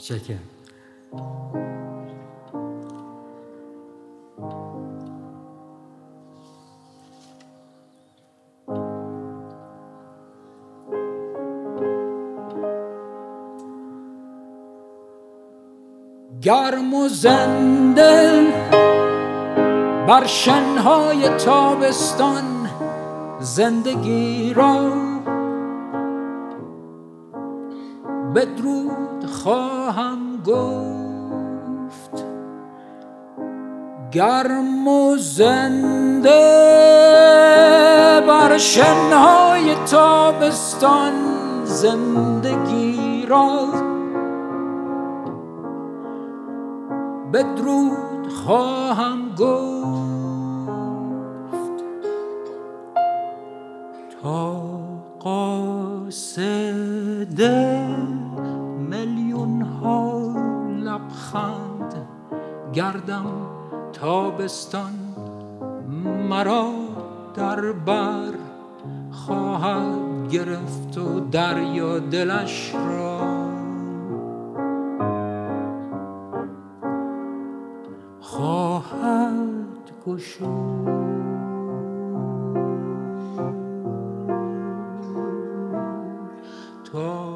شکر. گرم و زنده بر شنهای تابستان زندگی را بدرود خواهم گفت. گرم و زنده بر شنهای تابستان زندگی را بدرود خواهم گفت. تا قاصد میلیون ها لبخند گردم تابستان مرا در بر خواهد گرفت و دریا دلش را خواهد گشود. تا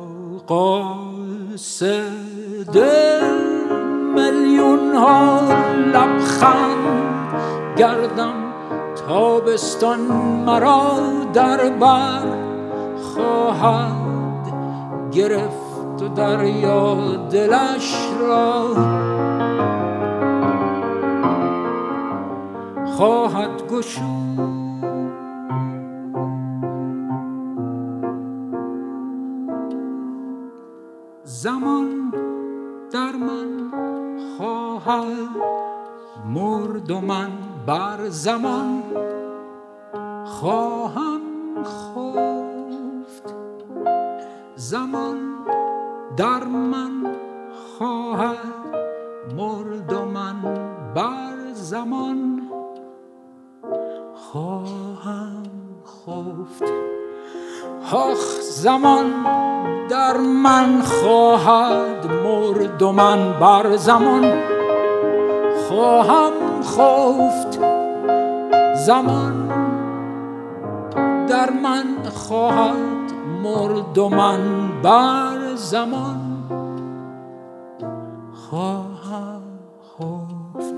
قاصد میلیون ها لبخند گردم تابستان مرا در بر خواهد گرفت و دریا دلش را خواهد گشود. زمان در من خواهد مرد و من بر زمان خواهم خفت. زمان در من خواهد مرد و من بر زمان خواهم خفت. آخ زمان در من خواهد مرد و من بر زمان خواهم خفت. زمان در من خواهد مرد و من بر زمان خواهم خفت.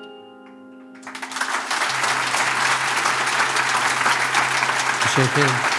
شکر.